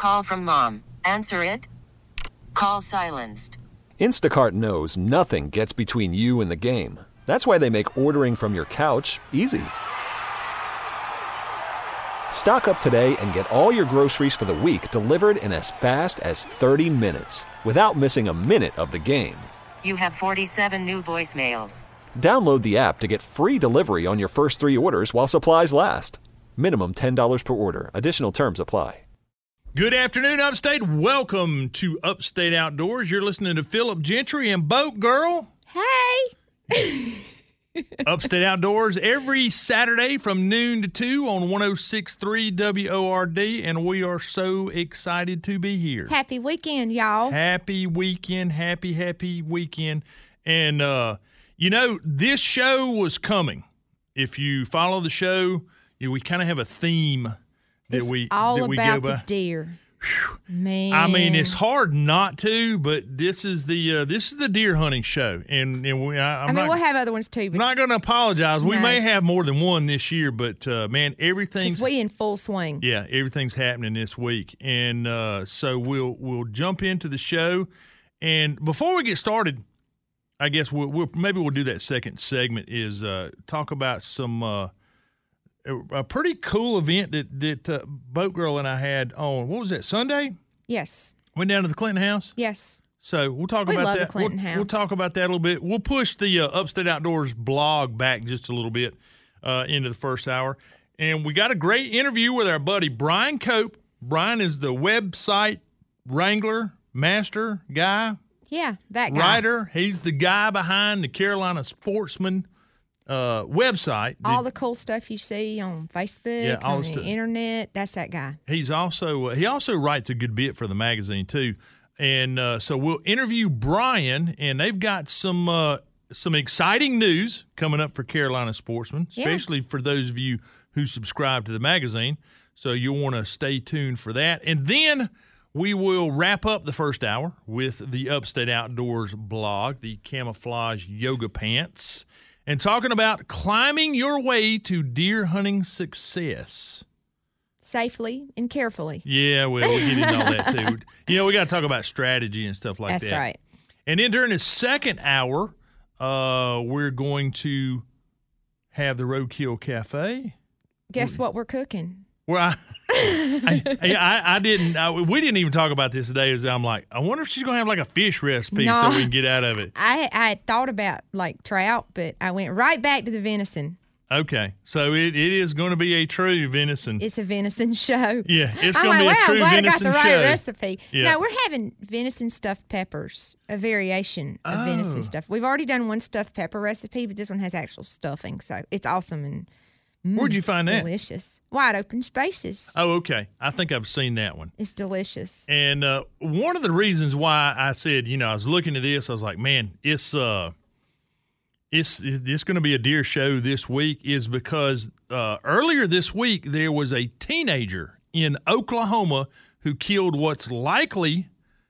Call from mom. Answer it. Call silenced. Instacart knows nothing gets between you and the game. That's why they make ordering from your couch easy. Stock up today and get all your groceries for the week delivered in as fast as 30 minutes without missing a minute of the game. You have 47 new voicemails. Download the app to get free delivery on your first 3 orders while supplies last. Minimum $10 per order. Additional terms apply. Good afternoon, Upstate. Welcome to Upstate Outdoors. You're listening to Philip Gentry and Boat Girl. Hey! Upstate Outdoors every Saturday from noon to 2 on 106.3 WORD, and we are so excited to be here. Happy weekend, y'all. Happy weekend. Happy weekend. And, this show was coming. If you follow the show, we kind of have a theme that we all that we about go by. the deer. Whew. Man, I mean, it's hard not to, but this is the deer hunting show, and we'll have other ones too. I'm But not going to apologize. We No. may have more than one this year, but man, everything's we in full swing. yeah, everything's happening this week, and so we'll jump into the show. And before we get started, I guess we'll do that second segment is talk about some. A pretty cool event that Boat Girl and I had on, what was that, Sunday? Yes. Went down to the Clinton House? Yes. So we'll talk We about love that. the Clinton House. We'll talk about that a little bit. We'll push the Upstate Outdoors blog back just a little bit into the first hour. And we got a great interview with our buddy Brian Cope. Brian is the website wrangler, master guy, Yeah, that guy. writer. He's the guy behind the Carolina Sportsman website. All the cool stuff you see on Facebook, all on the the stuff. internet, that's that guy. He's also he also writes a good bit for the magazine too, and so we'll interview Brian, and they've got some exciting news coming up for Carolina Sportsman, especially for those of you who subscribe to the magazine. So you'll want to stay tuned for that, and then we will wrap up the first hour with the Upstate Outdoors blog, the camouflage yoga pants, and talking about climbing your way to deer hunting success. Safely and carefully. Yeah, well, we get into all that too. We got to talk about strategy and stuff like that. That's right. And then during the second hour, we're going to have the Roadkill Cafe. Guess what we're cooking? Where I didn't. We didn't even talk about this today. Is I'm like, I wonder if she's gonna have like a fish recipe so we can get out of it. I had thought about like trout, but I went right back to the venison. Okay, so it is going to be a true venison. It's a venison show. Yeah, it's I'm going to like, be a true I'm glad venison I got the show. right recipe. Yeah. No, we're having venison stuffed peppers, a variation of venison stuff. We've already done one stuffed pepper recipe, but this one has actual stuffing, so it's awesome and Where'd you find that? delicious. Wide Open Spaces. Oh, okay. I think I've seen that one. It's delicious. And one of the reasons why I said, I was looking at this, I was like, man, it's going to be a deer show this week is because earlier this week there was a teenager in Oklahoma who killed what's likely,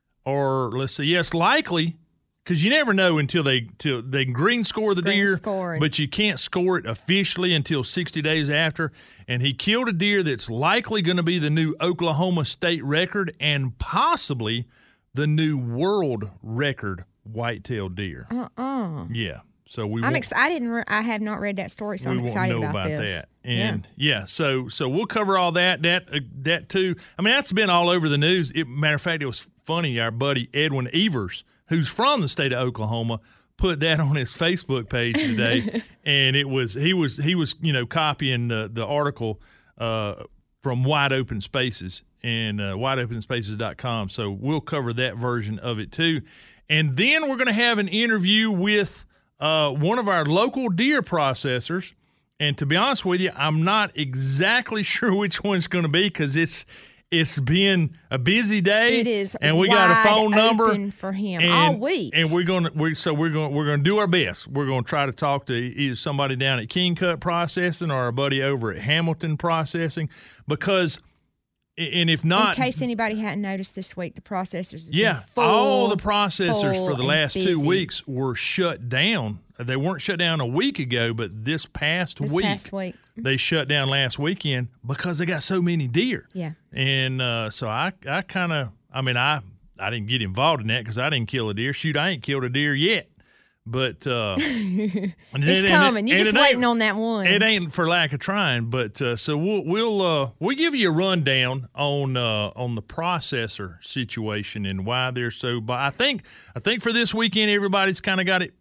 likely, because you never know until they green score the deer, but you can't score it officially until 60 days after. And he killed a deer that's likely going to be the new Oklahoma state record and possibly the new world record whitetail deer. Yeah. So I'm excited. I have not read that story, so I'm excited about this. That. And so we'll cover all that too. I mean, that's been all over the news. Matter of fact, it was funny. Our buddy Edwin Evers, who's from the state of Oklahoma, put that on his Facebook page today, and he was copying the article from Wide Open Spaces and wideopenspaces.com. So we'll cover that version of it too, and then we're going to have an interview with one of our local deer processors. And to be honest with you, I'm not exactly sure which one's going to be because it's been a busy day. It is, and we got a phone number for him all week. And we're going to do our best. We're going to try to talk to either somebody down at King Cut Processing or our buddy over at Hamilton Processing because. And if not, in case anybody hadn't noticed this week, the processors have been all the full processors for the last busy. 2 weeks were shut down They weren't shut down a week ago, but this past week they shut down last weekend because they got so many deer. Yeah. And so I didn't get involved in that because I didn't kill a deer. Shoot, I ain't killed a deer yet. But it's coming. You're just waiting on that one. It ain't for lack of trying. But so we'll give you a rundown on the processor situation and why they're so. But I think for this weekend everybody's kind of got it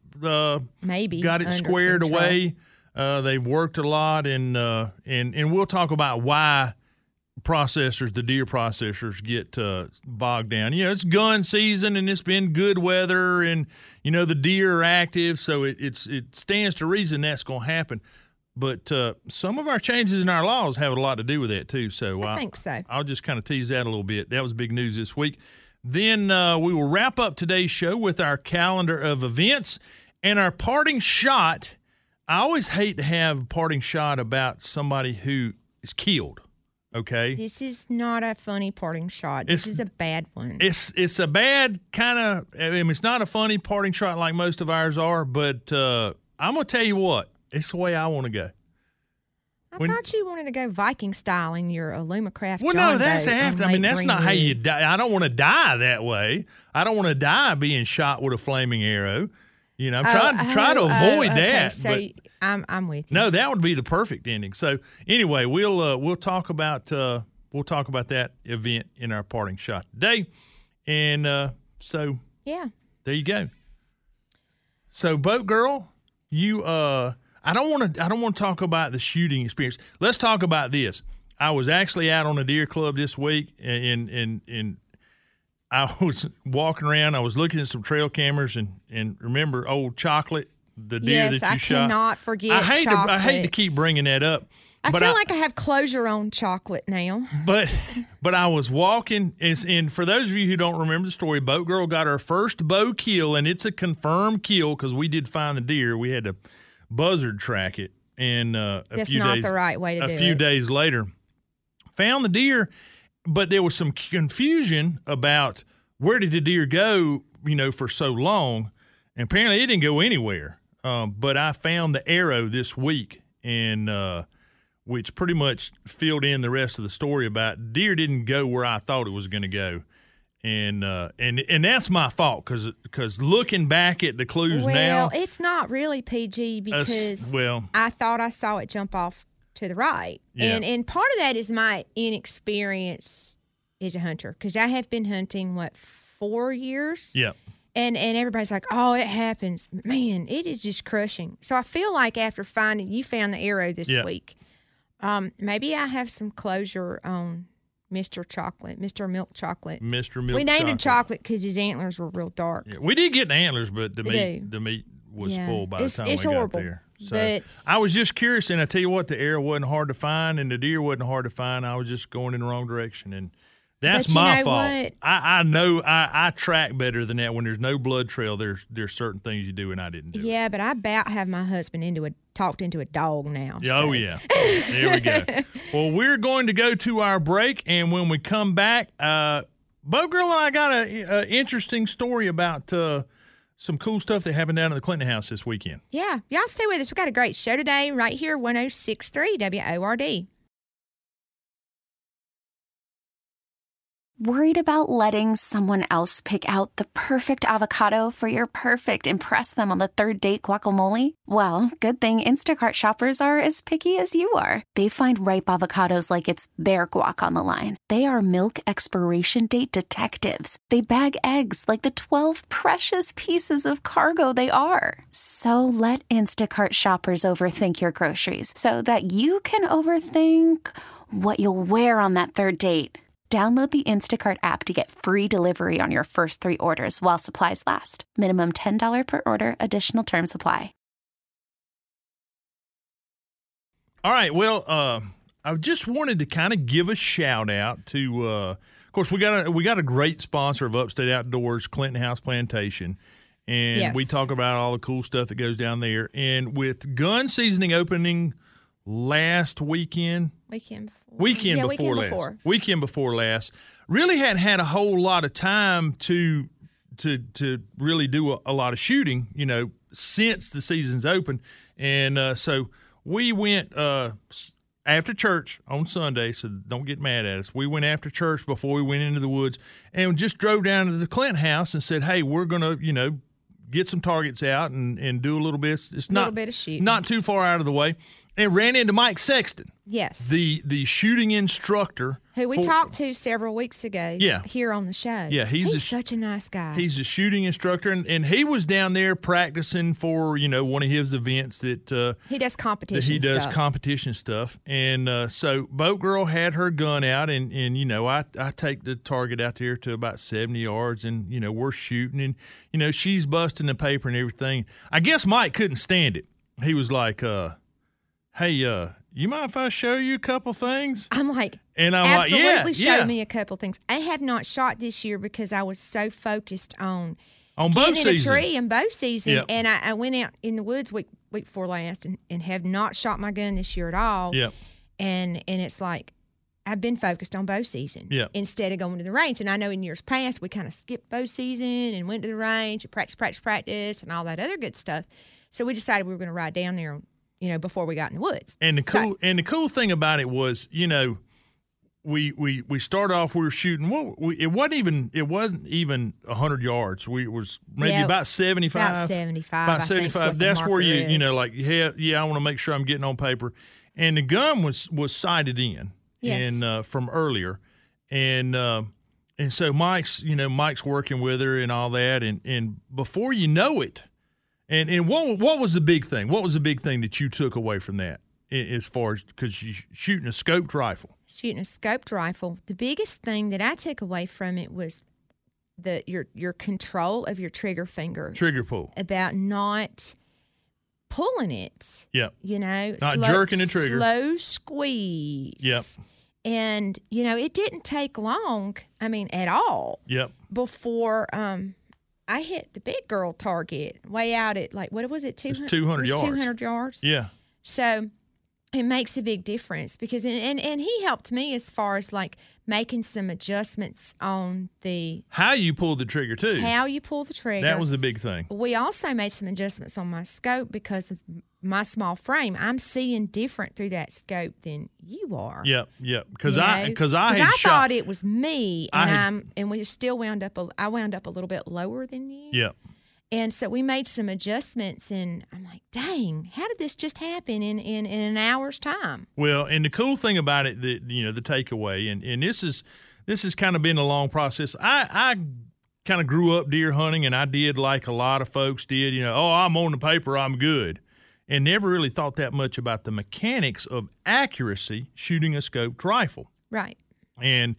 squared away. They've worked a lot, and we'll talk about why the deer processors get bogged down. It's gun season and it's been good weather, and the deer are active, so it stands to reason that's going to happen. But some of our changes in our laws have a lot to do with that too. So I think so. I'll just kind of tease that a little bit. That was big news this week. Then we will wrap up today's show with our calendar of events and our parting shot. I always hate to have a parting shot about somebody who is killed. Okay. This is not a funny parting shot. This is a bad one. It's a bad kind of. It's not a funny parting shot like most of ours are. But I'm gonna tell you what. It's the way I want to go. I thought you wanted to go Viking style in your Alumacraft. Well, no, that's after. That's not how you die. I don't want to die that way. I don't want to die being shot with a flaming arrow. I'm trying to avoid that. So I'm with you. No, that would be the perfect ending. So anyway, we'll talk about that event in our parting shot today, and so yeah, there you go. So Boat Girl, you I don't want to talk about the shooting experience. Let's talk about this. I was actually out on a deer club this week, and I was walking around. I was looking at some trail cameras, and remember old Chocolate, the deer that you shot. Yes, I cannot forget Chocolate. I hate to keep bringing that up. I feel like I have closure on Chocolate now. But I was walking, and for those of you who don't remember the story, Boat Girl got her first bow kill, and it's a confirmed kill because we did find the deer. We had to buzzard track it, and that's not the right way to do it. A few days later, found the deer. But there was some confusion about where did the deer go, for so long. And apparently it didn't go anywhere. But I found the arrow this week, and which pretty much filled in the rest of the story about deer didn't go where I thought it was going to go. And that's my fault because looking back at the clues now. Well, it's not really PG because I thought I saw it jump off to the right. Yeah. And part of that is my inexperience as a hunter because I have been hunting, 4 years? Yeah. And everybody's like, oh, it happens. Man, it is just crushing. So I feel like after you found the arrow this week, maybe I have some closure on Mr. Chocolate, Mr. Milk Chocolate. Mr. Milk We named him Chocolate because his antlers were real dark. Yeah, we did get the antlers, but the meat was full by the time we got there. So but I was just curious, and I tell you what, the arrow wasn't hard to find, and the deer wasn't hard to find. I was just going in the wrong direction, and that's my fault. What? I know I track better than that. When there's no blood trail, there's certain things you do, and I didn't do. Yeah, but I about have my husband talked into a dog now. Oh, yeah. There we go. Well, we're going to go to our break, and when we come back, Bo Girl and I got an interesting story about some cool stuff that happened down at the Clinton House this weekend. Yeah. Y'all stay with us. We got a great show today right here, 106.3 WORD. Worried about letting someone else pick out the perfect avocado for your perfect impress them on the third date guacamole? Well, good thing Instacart shoppers are as picky as you are. They find ripe avocados like it's their guac on the line. They are milk expiration date detectives. They bag eggs like the 12 precious pieces of cargo they are. So let Instacart shoppers overthink your groceries so that you can overthink what you'll wear on that third date. Download the Instacart app to get free delivery on your first 3 orders while supplies last. Minimum $10 per order. Additional terms apply. All right. Well, I just wanted to kind of give a shout out to, of course, we got a great sponsor of Upstate Outdoors, Clinton House Plantation. And we talk about all the cool stuff that goes down there. And with gun seasoning opening last weekend before last, really hadn't had a whole lot of time to really do a lot of shooting, since the season's open. And so we went after church on Sunday, so don't get mad at us. We went after church before we went into the woods and just drove down to the Clint house and said, hey, we're going to, get some targets out and do a little bit. It's not, little bit of shooting. Not too far out of the way. And ran into Mike Sexton. Yes. The shooting instructor. Who we talked to several weeks ago here on the show. Yeah, he's such a nice guy. He's a shooting instructor, and he was down there practicing for, one of his events that he does competition stuff. He does stuff. competition stuff. And so Boat Girl had her gun out, and I take the target out there to about 70 yards, and, we're shooting, and, she's busting the paper and everything. I guess Mike couldn't stand it. He was like, hey, you mind if I show you a couple things? I'm like, absolutely show me a couple things. I have not shot this year because I was so focused on bow getting in season. a tree and bow season. Yep. And I went out in the woods week before last and have not shot my gun this year at all. Yep. And it's like I've been focused on bow season instead of going to the range. And I know in years past we kind of skipped bow season and went to the range and practice and all that other good stuff. So we decided we were going to ride down there before we got in the woods. And the cool thing about it was, we started off, we were shooting. It wasn't even 100 yards. We was maybe about 75. About 75. About 75. That's where is. I want to make sure I'm getting on paper. And the gun was sighted in, and from earlier, and so Mike's working with her and all that, and before you know it. And what was the big thing? What was the big thing that you took away from that as far as, because you're shooting a scoped rifle? Shooting a scoped rifle. The biggest thing that I took away from it was your control of your trigger finger. Trigger pull. About not pulling it. Yep. Not jerking the trigger. Slow squeeze. Yep. And, it didn't take long, at all. Yep. Before I hit the big girl target way out at, what was it, 200? 200 yards. 200 yards. Yeah. So it makes a big difference because, and he helped me as far as, making some adjustments on how you pull the trigger, too. How you pull the trigger. That was a big thing. We also made some adjustments on my scope because of my small frame. I'm seeing different through that scope than you are. Yep. Because I thought it was me, and we still wound up. I wound up a little bit lower than you. Yep. And so we made some adjustments, and I'm like, dang, how did this just happen in an hour's time? Well, and the cool thing about it, the takeaway, and this has kind of been a long process. I kind of grew up deer hunting, and I did like a lot of folks did. I'm on the paper, I'm good. And never really thought that much about the mechanics of accuracy shooting a scoped rifle. Right. And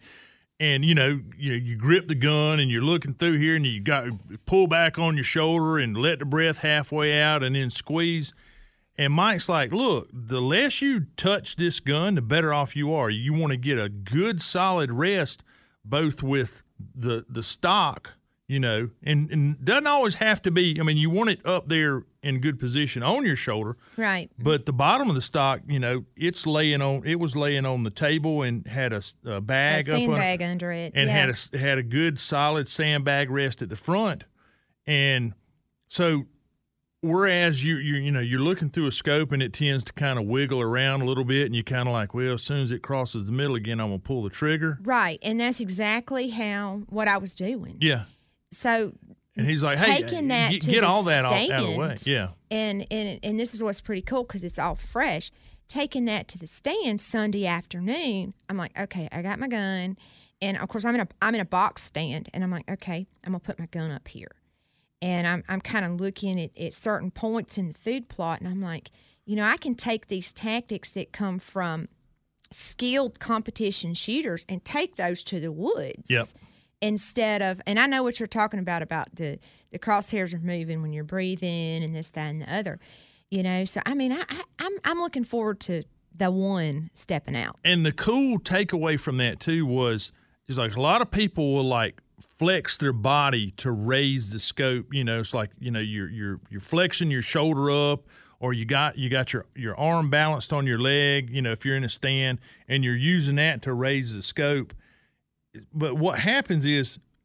you grip the gun and you're looking through here and you got to pull back on your shoulder and let the breath halfway out and then squeeze. And Mike's like, look, the less you touch this gun, the better off you are. You want to get a good solid rest both with the stock, and doesn't always have to be, you want it up there in good position on your shoulder. Right. But the bottom of the stock, it was laying on the table and had a bag up sandbag under it. And had a good solid sandbag rest at the front. And so whereas you're looking through a scope and it tends to kind of wiggle around a little bit and you kind of like, well, as soon as it crosses the middle again, I'm going to pull the trigger. Right. And that's exactly what I was doing. Yeah. So and he's like, hey, get all that out of the way. Yeah. And this is what's pretty cool because it's all fresh. Taking that to the stand Sunday afternoon, I'm like, okay, I got my gun. And, of course, I'm in a box stand. And I'm like, okay, I'm going to put my gun up here. And I'm kind of looking at certain points in the food plot. And I'm like, I can take these tactics that come from skilled competition shooters and take those to the woods. Yep. Instead of, and I know what you're talking about the crosshairs are moving when you're breathing and this, that, and the other, So I'm looking forward to the one stepping out. And the cool takeaway from that too is like a lot of people will flex their body to raise the scope. It's like you're flexing your shoulder up, or you got your arm balanced on your leg. If you're in a stand and you're using that to raise the scope. But what happens is,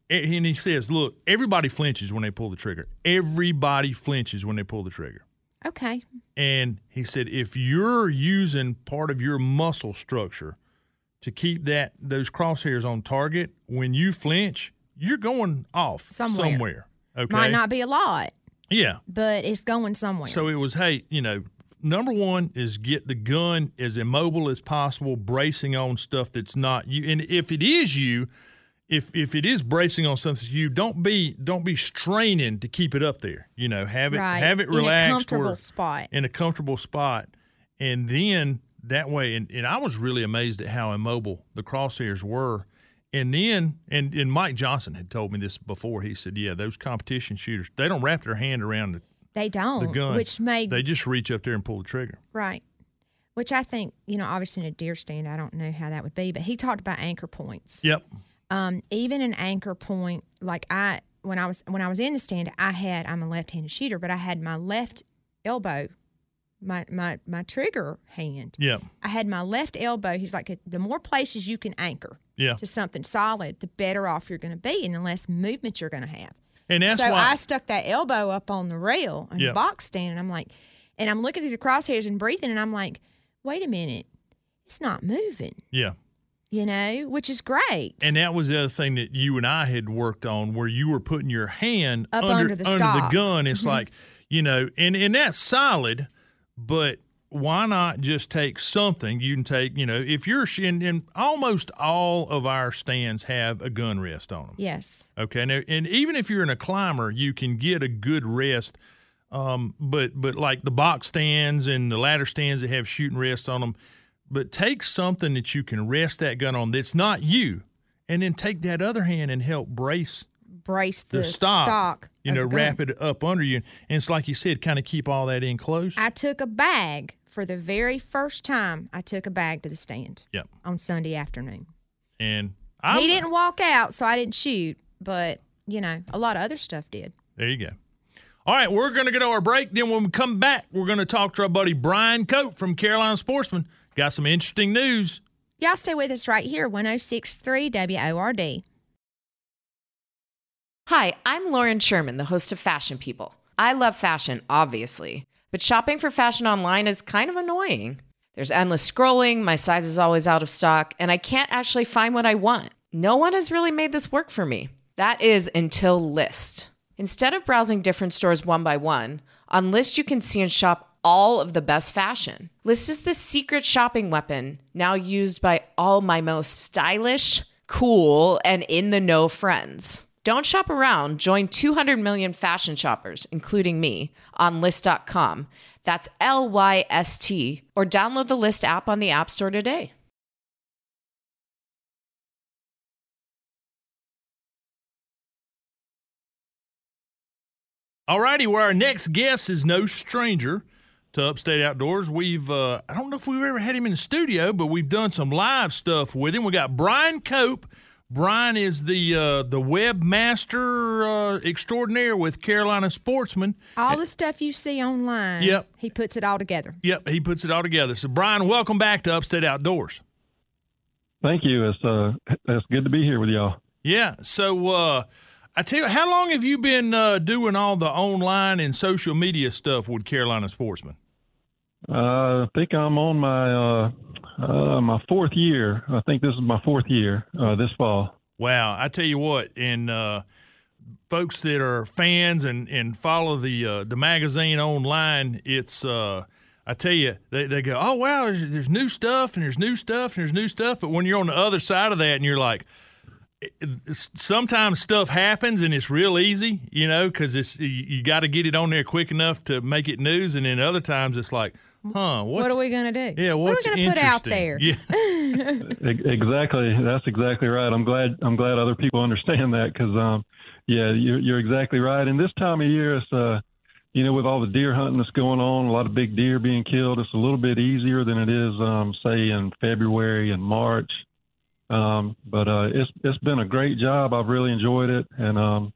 And he says, look, everybody flinches when they pull the trigger. Everybody flinches when they pull the trigger. Okay. And he said, if you're using part of your muscle structure to keep those crosshairs on target, when you flinch, you're going off somewhere. Okay. Might not be a lot. Yeah. But it's going somewhere. So it was, hey, number one is get the gun as immobile as possible, bracing on stuff that's not you. And if it is you, if it is bracing on something you, don't be straining to keep it up there. Have it relaxed in a comfortable spot, and then that way. And I was really amazed at how immobile the crosshairs were. And then and Mike Johnson had told me this before. He said, yeah, those competition shooters, they don't wrap their hand around the gun. They just reach up there and pull the trigger. Right. Which I think, obviously in a deer stand, I don't know how that would be, but he talked about anchor points. Yep. Even an anchor point, like when I was in the stand, I'm a left-handed shooter, but I had my left elbow, my trigger hand. Yeah. I had my left elbow. He's like, the more places you can anchor to something solid, the better off you're going to be, and the less movement you're going to have. And that's why I stuck that elbow up on the rail in the box stand, and I'm like, and I'm looking through the crosshairs and breathing, and I'm like, wait a minute, it's not moving. Yeah. Which is great. And that was the other thing that you and I had worked on, where you were putting your hand up under the gun. It's like, and that's solid, but why not just take something? You can take, if you're and almost all of our stands have a gun rest on them. Yes. Okay. Now, and even if you're in a climber, you can get a good rest. But like the box stands and the ladder stands that have shooting rests on them. But take something that you can rest that gun on that's not you, and then take that other hand and help brace the stock. Wrap it up under you. And it's like you said, kind of keep all that in close. I took a bag for the very first time. I took a bag to the stand. Yep. On Sunday afternoon. And he didn't walk out, so I didn't shoot. But, a lot of other stuff did. There you go. All right, we're going to go to our break. Then when we come back, we're going to talk to our buddy Brian Cope from Carolina Sportsman. Got some interesting news. Y'all stay with us right here, 106.3 WORD. Hi, I'm Lauren Sherman, the host of Fashion People. I love fashion, obviously, but shopping for fashion online is kind of annoying. There's endless scrolling, my size is always out of stock, and I can't actually find what I want. No one has really made this work for me. That is until Lyst. Instead of browsing different stores one by one, on Lyst you can see and shop all of the best fashion. Lyst is the secret shopping weapon now used by all my most stylish, cool, and in-the-know friends. Don't shop around. Join 200 million fashion shoppers, including me, on Lyst.com. That's LYST. Or download the Lyst app on the App Store today. All righty, well, our next guest is no stranger to Upstate Outdoors. We've, I don't know if we've ever had him in the studio, but we've done some live stuff with him. We got Brian Cope. Brian is the webmaster extraordinaire with Carolina Sportsman. All the stuff you see online, he puts it all together. Yep, he puts it all together. So, Brian, welcome back to Upstate Outdoors. Thank you. It's good to be here with y'all. Yeah, so I tell you, how long have you been doing all the online and social media stuff with Carolina Sportsman? I think I'm on my fourth year. I think this is my fourth year this fall. Wow. I tell you what, and folks that are fans and follow the magazine online, it's I tell you, they go, oh, wow, there's new stuff and there's new stuff and there's new stuff. But when you're on the other side of that and you're like, sometimes stuff happens and it's real easy, because you got to get it on there quick enough to make it news. And then other times it's like, what are we going to do? Yeah, what are we going to put out there? Yeah. Exactly. That's exactly right. I'm glad other people understand that because, you're exactly right. And this time of year, it's, with all the deer hunting that's going on, a lot of big deer being killed, it's a little bit easier than it is, say, in February and March. But it's been a great job. I've really enjoyed it. And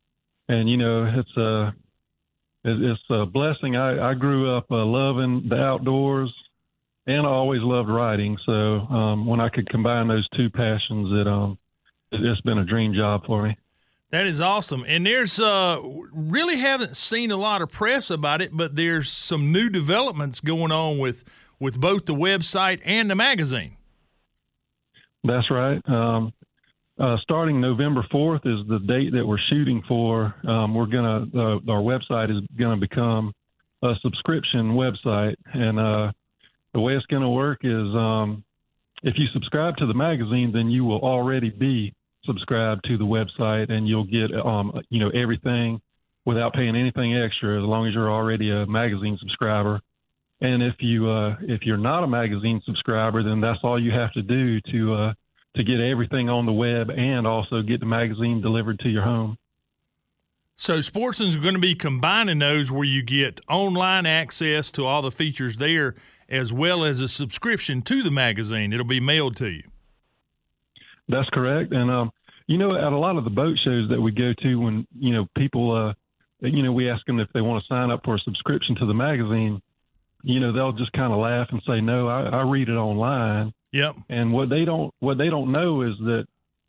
it's a blessing. I grew up loving the outdoors, and I always loved riding. So when I could combine those two passions, it's been a dream job for me. That is awesome. And there's really haven't seen a lot of press about it, but there's some new developments going on with both the website and the magazine. That's right. Starting November 4th is the date that we're shooting for. Our website is gonna become a subscription website, and the way it's gonna work is if you subscribe to the magazine, then you will already be subscribed to the website, and you'll get everything without paying anything extra, as long as you're already a magazine subscriber. And if you're not a magazine subscriber, then that's all you have to do to get everything on the web and also get the magazine delivered to your home. So Sportsman's going to be combining those, where you get online access to all the features there, as well as a subscription to the magazine. It'll be mailed to you. That's correct. And, at a lot of the boat shows that we go to, when, people, we ask them if they want to sign up for a subscription to the magazine, they'll just kind of laugh and say, no, I read it online. Yep. And what they don't know is that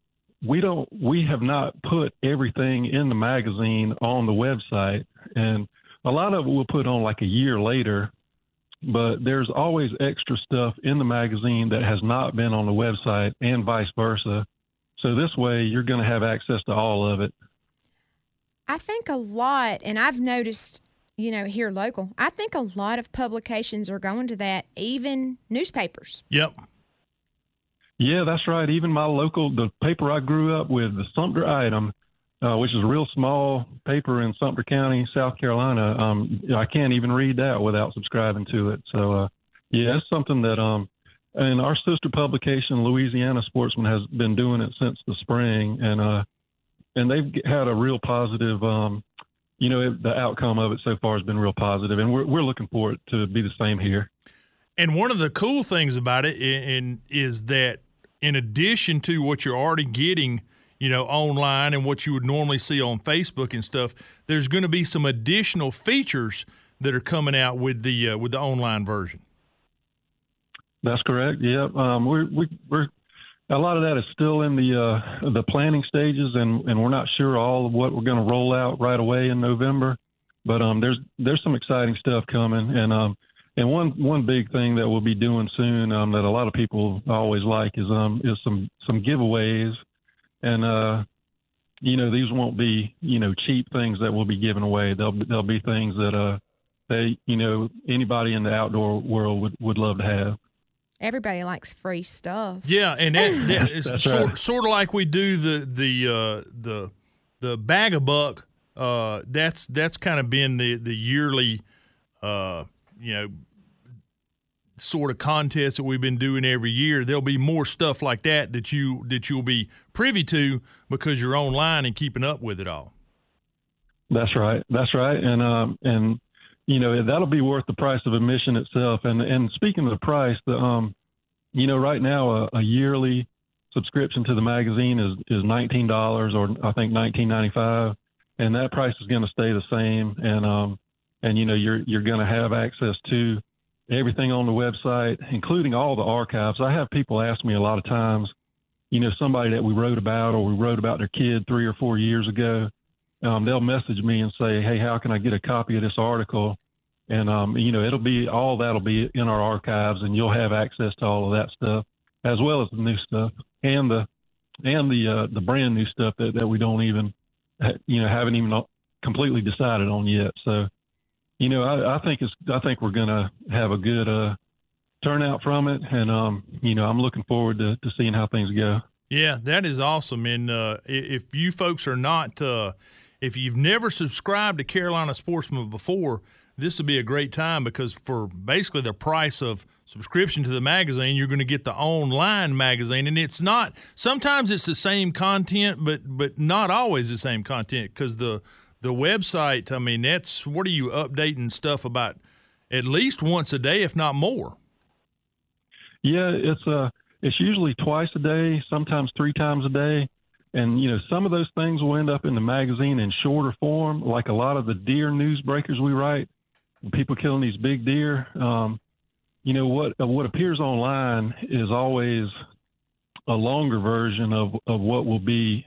we have not put everything in the magazine on the website. And a lot of it we'll put on like a year later, but there's always extra stuff in the magazine that has not been on the website, and vice versa. So this way you're going to have access to all of it. I think a lot, and I've noticed, here local, I think a lot of publications are going to that, even newspapers. Yep. Yeah, that's right. Even the paper I grew up with, the Sumter Item, which is a real small paper in Sumter County, South Carolina. I can't even read that without subscribing to it. So, it's something that, and our sister publication, Louisiana Sportsman, has been doing it since the spring, and they've had a real positive, the outcome of it so far has been real positive, and we're looking for it to be the same here. And one of the cool things about it is that in addition to what you're already getting, online and what you would normally see on Facebook and stuff, there's going to be some additional features that are coming out with the online version. That's correct. Yeah, we're a lot of that is still in the planning stages, and we're not sure all of what we're going to roll out right away in November. But there's some exciting stuff coming, and one big thing that we'll be doing soon that a lot of people always like is some giveaways, and these won't be cheap things that we'll be giving away. They'll be things that anybody in the outdoor world would love to have. Everybody likes free stuff. Yeah, and that is sort of like we do the Bag a Buck. That's kind of been the yearly sort of contest that we've been doing every year. There'll be more stuff like that you'll be privy to because you're online and keeping up with it all. That's right. And that'll be worth the price of admission itself. And speaking of the price, right now a yearly subscription to the magazine is $19, or I think $19.95, and that price is going to stay the same. And you're going to have access to everything on the website, including all the archives. I have people ask me a lot of times, somebody that we wrote about, or we wrote about their kid 3 or 4 years ago, they'll message me and say, hey, how can I get a copy of this article? And, that'll be in our archives, and you'll have access to all of that stuff, as well as the new stuff and the brand new stuff that we don't even, haven't even completely decided on yet. So, I think we're going to have a good turnout from it. And, I'm looking forward to seeing how things go. Yeah, that is awesome. And if you folks are not, if you've never subscribed to Carolina Sportsman before, this would be a great time, because for basically the price of subscription to the magazine, you're going to get the online magazine. And it's not – sometimes it's the same content, but not always the same content, because the website, I mean, that's – what are you updating stuff about at least once a day, if not more? Yeah, it's usually twice a day, sometimes 3 times a day. And, some of those things will end up in the magazine in shorter form, like a lot of the deer newsbreakers we write. People killing these big deer, what appears online is always a longer version of what will be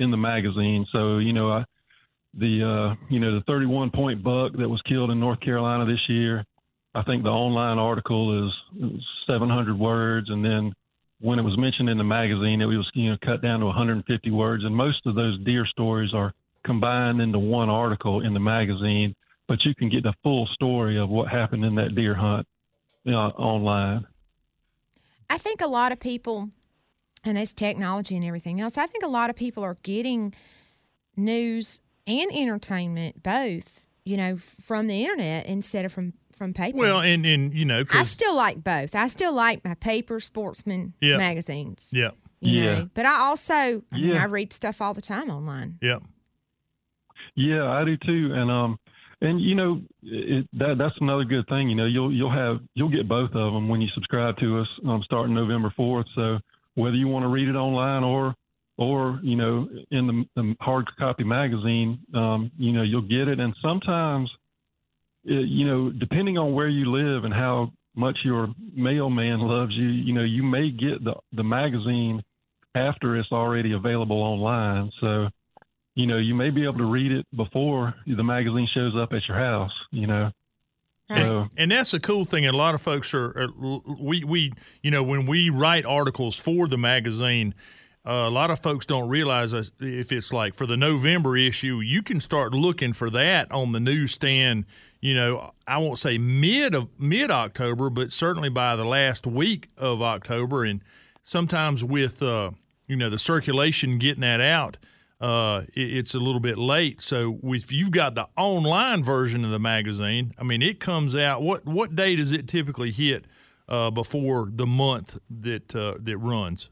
in the magazine. So, the 31-point buck that was killed in North Carolina this year, I think the online article is 700 words. And then when it was mentioned in the magazine, it was, cut down to 150 words. And most of those deer stories are combined into one article in the magazine, but you can get the full story of what happened in that deer hunt online. I think a lot of people, and it's technology and everything else, I think a lot of people are getting news and entertainment both, from the internet instead of from paper. Well, and I still like both. I still like my paper Sportsman magazines. Yeah. But I also, I read stuff all the time online. Yeah. Yeah, I do too. And that's another good thing. You'll get both of them when you subscribe to us starting November 4th. So whether you want to read it online or in the hard copy magazine, you'll get it. And sometimes, depending on where you live and how much your mailman loves you, you may get the magazine after it's already available online. So, you may be able to read it before the magazine shows up at your house, Right. So, and that's a cool thing. And a lot of folks we when we write articles for the magazine, a lot of folks don't realize if it's like for the November issue, you can start looking for that on the newsstand. I won't say mid-October, but certainly by the last week of October. And sometimes with the circulation getting that out, it's a little bit late. So if you've got the online version of the magazine, it comes out. What day does it typically hit before the month that runs?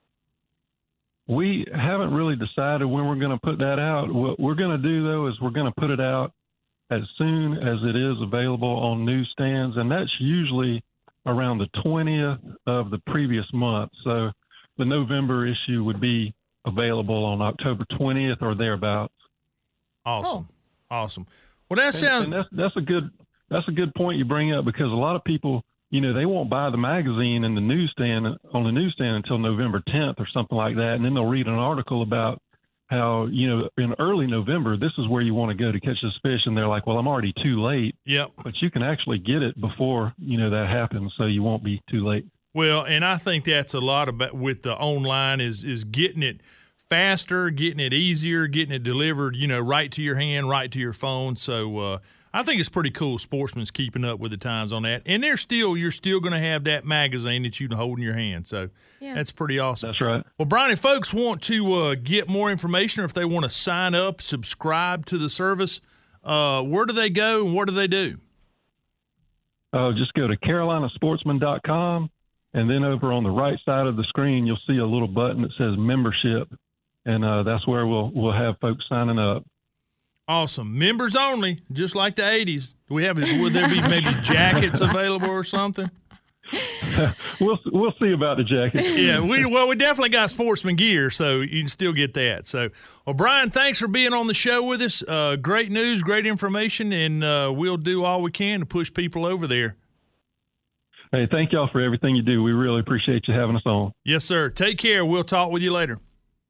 We haven't really decided when we're going to put that out. What we're going to do, though, is we're going to put it out as soon as it is available on newsstands, and that's usually around the 20th of the previous month. So the November issue would be available on October 20th or thereabouts. Awesome. Awesome. Well, that sounds... And that's a good point you bring up, because a lot of people, they won't buy the magazine on the newsstand until November 10th or something like that. And then they'll read an article about how, in early November, this is where you want to go to catch this fish. And they're like, well, I'm already too late. Yep. But you can actually get it before, that happens. So you won't be too late. Well, and I think that's a lot about with the online is getting it faster, getting it easier, getting it delivered, right to your hand, right to your phone. So, I think it's pretty cool. Sportsman's keeping up with the times on that, and you're still going to have that magazine that you can hold in your hand. So that's pretty awesome. That's right. Well, Brian, if folks want to get more information, or if they want to sign up, subscribe to the service, where do they go and what do they do? Just go to carolinasportsman.com, and then over on the right side of the screen, you'll see a little button that says membership, and that's where we'll have folks signing up. Awesome. Members only, just like the 80s. Would there be maybe jackets available or something? We'll see about the jackets. Yeah, we definitely got Sportsman gear, so you can still get that. So, well, Brian, thanks for being on the show with us. Great news, great information, and we'll do all we can to push people over there. Hey, thank y'all for everything you do. We really appreciate you having us on. Yes, sir. Take care. We'll talk with you later.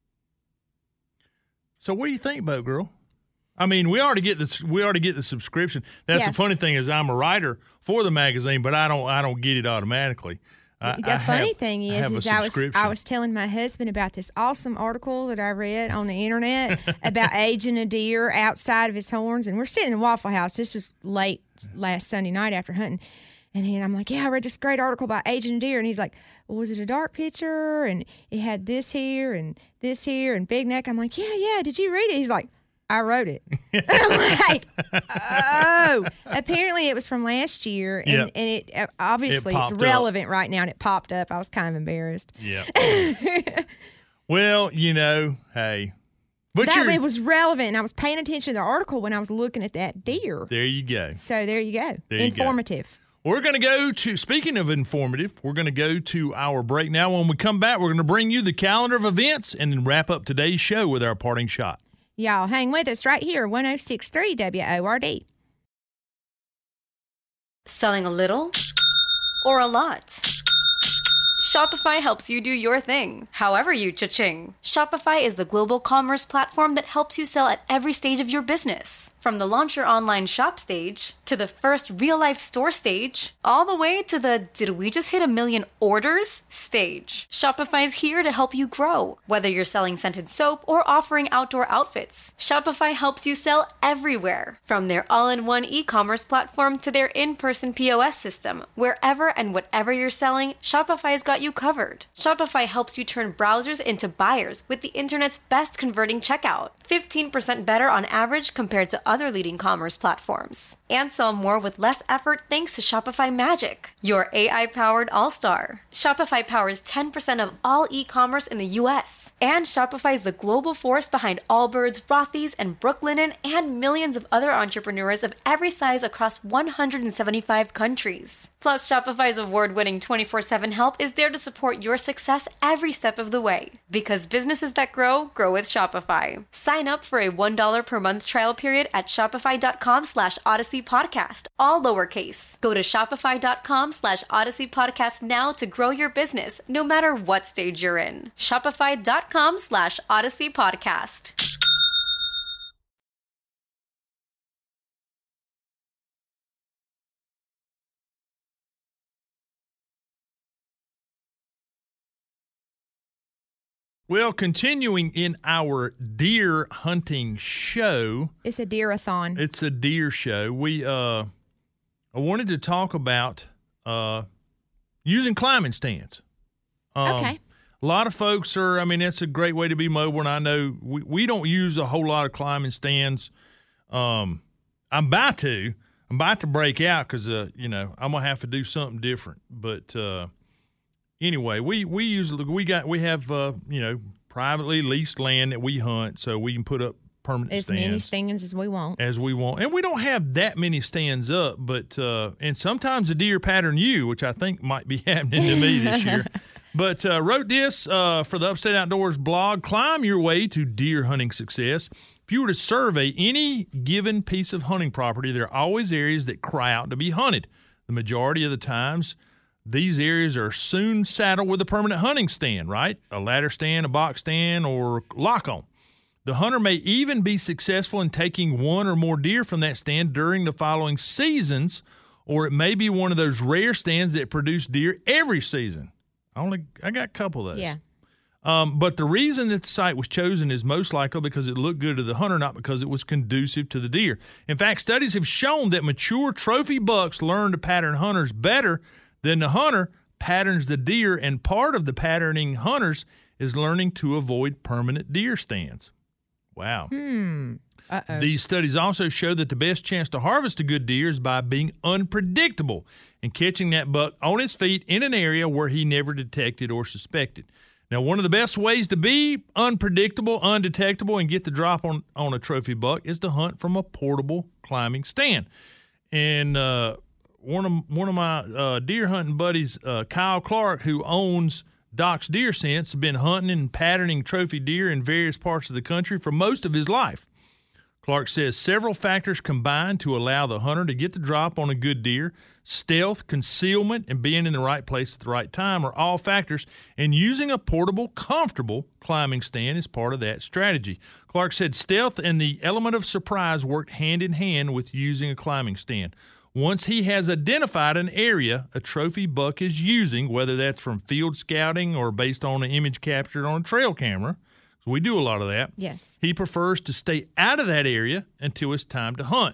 So, what do you think, Boat Girl? We already get this. We already get the subscription. That's the funny thing is I'm a writer for the magazine, but I don't get it automatically. The funny thing is I was telling my husband about this awesome article that I read on the internet about aging a deer outside of his horns, and we're sitting in the Waffle House. This was late last Sunday night after hunting, and I'm like, I read this great article about aging a deer, and he's like, well, was it a dark picture? And it had this here and big neck. I'm like, yeah. Did you read it? He's like, I wrote it. And I'm like, oh. Apparently it was from last year, and it obviously it's relevant right now, and it popped up. I was kind of embarrassed. Yeah. Well, hey. But it was relevant, and I was paying attention to the article when I was looking at that deer. There you go. So there you go. Informative. We're going to go to, speaking of informative, we're going to go to our break now. When we come back, we're going to bring you the calendar of events and then wrap up today's show with our parting shot. Y'all hang with us right here, 106.3 WORD. Selling a little or a lot? Shopify helps you do your thing, however you cha-ching. Shopify is the global commerce platform that helps you sell at every stage of your business. From the launch your online shop stage, to the first real-life store stage, all the way to the did we just hit 1 million orders stage. Shopify's here to help you grow. Whether you're selling scented soap or offering outdoor outfits, Shopify helps you sell everywhere. From their all-in-one e-commerce platform to their in-person POS system, wherever and whatever you're selling, Shopify's got you covered. Shopify helps you turn browsers into buyers with the internet's best converting checkout. 15% better on average compared to other leading commerce platforms. And sell more with less effort thanks to Shopify Magic, your AI-powered all-star. Shopify powers 10% of all e-commerce in the U.S. And Shopify is the global force behind Allbirds, Rothy's, and Brooklinen, and millions of other entrepreneurs of every size across 175 countries. Plus, Shopify's award-winning 24/7 help is there to support your success every step of the way. Because businesses that grow, grow with Shopify. Sign up for a $1 per month trial period at shopify.com/Odyssey Podcast, all lowercase. Go to shopify.com/Odyssey Podcast now to grow your business, no matter what stage you're in. Shopify.com/Odyssey Podcast. Well, continuing in our deer hunting show. It's a deer-a-thon. It's a deer show. I wanted to talk about using climbing stands. Okay. A lot of folks it's a great way to be mobile, and I know we don't use a whole lot of climbing stands. I'm about to break out because, I'm going to have to do something different. But anyway, we have privately leased land that we hunt, so we can put up permanent as stands. many stands as we want. And we don't have that many stands up, but and sometimes the deer pattern you, which I think might be happening to me this year. But wrote this for the Upstate Outdoors blog, Climb Your Way to Deer Hunting Success. If you were to survey any given piece of hunting property, there are always areas that cry out to be hunted. The majority of the times, these areas are soon saddled with a permanent hunting stand, right? A ladder stand, a box stand, or lock-on. The hunter may even be successful in taking one or more deer from that stand during the following seasons, or it may be one of those rare stands that produce deer every season. I got a couple of those. Yeah. But the reason that the site was chosen is most likely because it looked good to the hunter, not because it was conducive to the deer. In fact, studies have shown that mature trophy bucks learn to pattern hunters better than the hunter patterns the deer, and part of the patterning hunters is learning to avoid permanent deer stands. Wow. Uh-oh. These studies also show that the best chance to harvest a good deer is by being unpredictable and catching that buck on his feet in an area where he never detected or suspected. Now, one of the best ways to be unpredictable, undetectable, and get the drop on a trophy buck is to hunt from a portable climbing stand. And one of my deer hunting buddies, Kyle Clark, who owns Doc's Deer Sense, has been hunting and patterning trophy deer in various parts of the country for most of his life. Clark says several factors combine to allow the hunter to get the drop on a good deer. Stealth, concealment, and being in the right place at the right time are all factors, and using a portable, comfortable climbing stand is part of that strategy. Clark said stealth and the element of surprise work hand in hand with using a climbing stand. Once he has identified an area a trophy buck is using, whether that's from field scouting or based on an image captured on a trail camera, so we do a lot of that. Yes. He prefers to stay out of that area until it's time to hunt.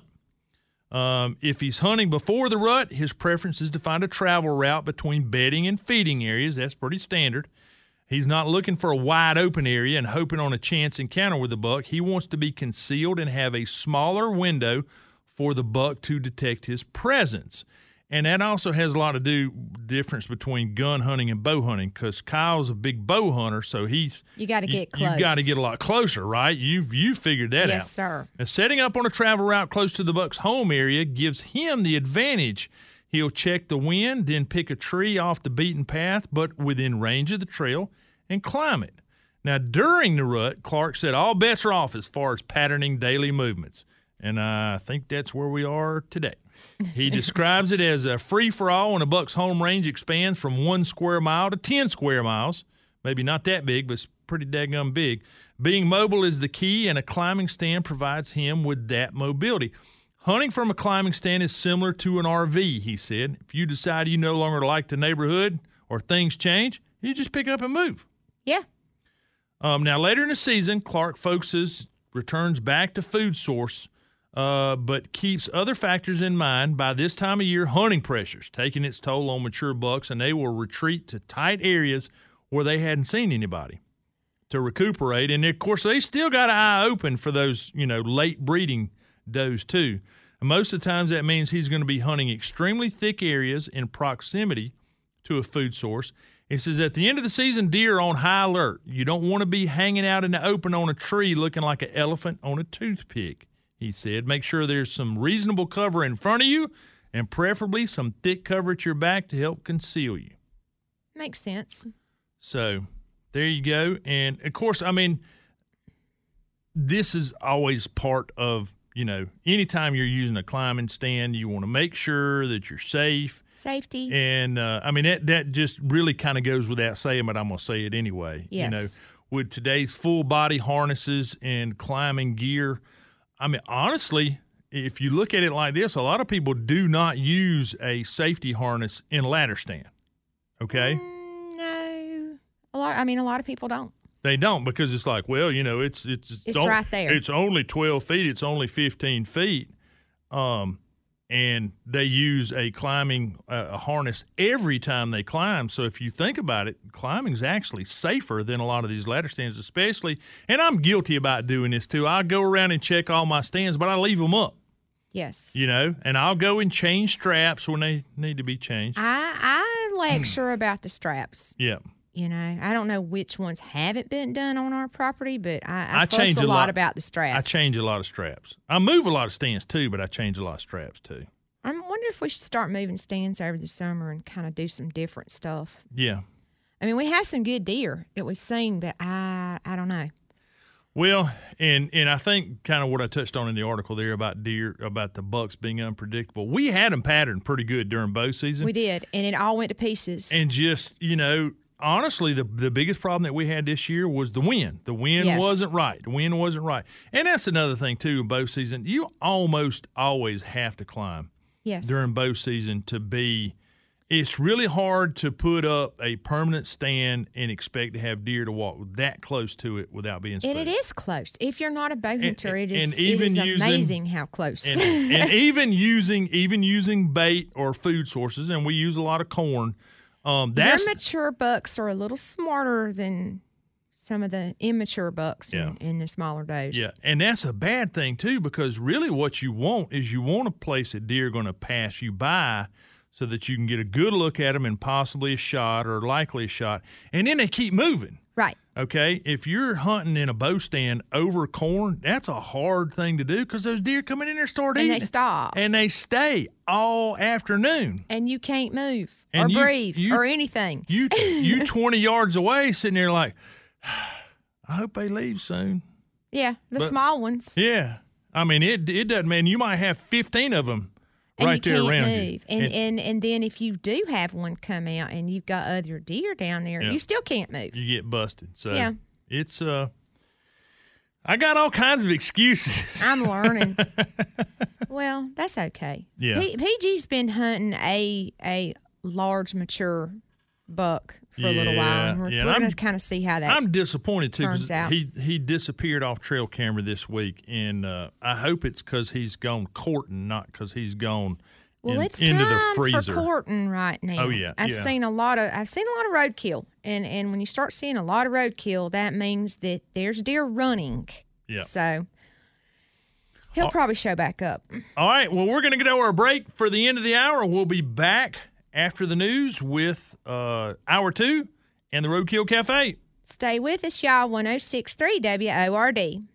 If he's hunting before the rut, his preference is to find a travel route between bedding and feeding areas. That's pretty standard. He's not looking for a wide open area and hoping on a chance encounter with the buck. He wants to be concealed and have a smaller window for the buck to detect his presence. And that also has a lot to do difference between gun hunting and bow hunting, because Kyle's a big bow hunter, so you got to get close. You got to get a lot closer, right? You figured that out. Yes, sir. Now, setting up on a travel route close to the buck's home area gives him the advantage. He'll check the wind, then pick a tree off the beaten path, but within range of the trail, and climb it. Now, during the rut, Clark said all bets are off as far as patterning daily movements. And I think that's where we are today. He describes it as a free-for-all when a buck's home range expands from 1 square mile to 10 square miles. Maybe not that big, but it's pretty daggum big. Being mobile is the key, and a climbing stand provides him with that mobility. Hunting from a climbing stand is similar to an RV, he said. If you decide you no longer like the neighborhood or things change, you just pick up and move. Yeah. Now, later in the season, Clark returns back to food source, but keeps other factors in mind. By this time of year, hunting pressure's taking its toll on mature bucks, and they will retreat to tight areas where they hadn't seen anybody to recuperate. And, of course, they still got an eye open for those, late breeding does too. And most of the times that means he's going to be hunting extremely thick areas in proximity to a food source. He says at the end of the season, deer are on high alert. You don't want to be hanging out in the open on a tree looking like an elephant on a toothpick, he said. Make sure there's some reasonable cover in front of you and preferably some thick cover at your back to help conceal you. Makes sense. So there you go. And, of course, this is always part of, anytime you're using a climbing stand, you want to make sure that you're safe. Safety. And, that just really kind of goes without saying, but I'm going to say it anyway. Yes. With today's full body harnesses and climbing gear, honestly, if you look at it like this, a lot of people do not use a safety harness in a ladder stand. Okay? No. A lot of people don't. They don't, because it's like, well, it's right there. It's only 12 feet. It's only 15 feet. And they use a climbing a harness every time they climb. So if you think about it, climbing's actually safer than a lot of these ladder stands, especially. And I'm guilty about doing this too. I go around and check all my stands, but I leave them up. Yes. And I'll go and change straps when they need to be changed. I lecture about the straps. Yeah. I don't know which ones haven't been done on our property, but I fuss change a lot about the straps. I change a lot of straps. I move a lot of stands too, but I change a lot of straps too. I wonder if we should start moving stands over the summer and kind of do some different stuff. Yeah. We have some good deer that we've seen, but I don't know. Well, and I think kind of what I touched on in the article there about deer, about the bucks being unpredictable. We had them patterned pretty good during bow season. We did, and it all went to pieces. And just, honestly, the biggest problem that we had this year was the wind. The wind wasn't right. The wind wasn't right. And that's another thing, too, in bow season. You almost always have to climb during bow season to be – it's really hard to put up a permanent stand and expect to have deer to walk that close to it without being spooked. And it is close. If you're not a bow hunter, it is amazing how close. And even using bait or food sources, and we use a lot of corn. Your mature bucks are a little smarter than some of the immature bucks in the smaller does. Yeah, and that's a bad thing, too, because really what you want is a place that deer are going to pass you by so that you can get a good look at them and possibly a shot or likely a shot, and then they keep moving. Right. Okay? If you're hunting in a bow stand over corn, that's a hard thing to do because those deer coming in there start eating. And they stop. And they stay all afternoon. And you can't move and or breathe or anything. You 20 yards away sitting there like, I hope they leave soon. Yeah, small ones. Yeah. It doesn't mean you might have 15 of them and right there around move. You. And then if you do have one come out and you've got other deer down there, you still can't move. You get busted. So it's I got all kinds of excuses. I'm learning. Well, that's okay. Yeah. PG's been hunting a large mature buck for a little while. We're going to kind of see how that I'm disappointed, too, because out. he disappeared off trail camera this week, and I hope it's because he's gone courting, not because he's gone it's into time the freezer. For courting right now. Oh, yeah. I've seen a lot of roadkill, and when you start seeing a lot of roadkill, that means that there's deer running. Yeah. So he'll probably show back up. All right. Well, we're going to get over a break for the end of the hour. We'll be back after the news with Hour 2 and the Roadkill Cafe. Stay with us, y'all. 106.3 WORD.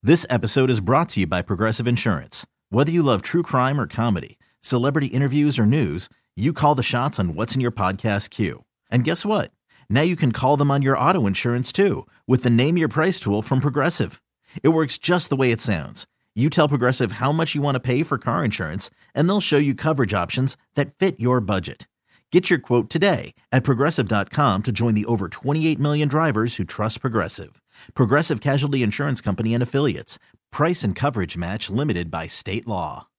This episode is brought to you by Progressive Insurance. Whether you love true crime or comedy, celebrity interviews or news, you call the shots on what's in your podcast queue. And guess what? Now you can call them on your auto insurance too with the Name Your Price tool from Progressive. It works just the way it sounds. You tell Progressive how much you want to pay for car insurance, and they'll show you coverage options that fit your budget. Get your quote today at Progressive.com to join the over 28 million drivers who trust Progressive. Progressive Casualty Insurance Company and Affiliates. Price and coverage match limited by state law.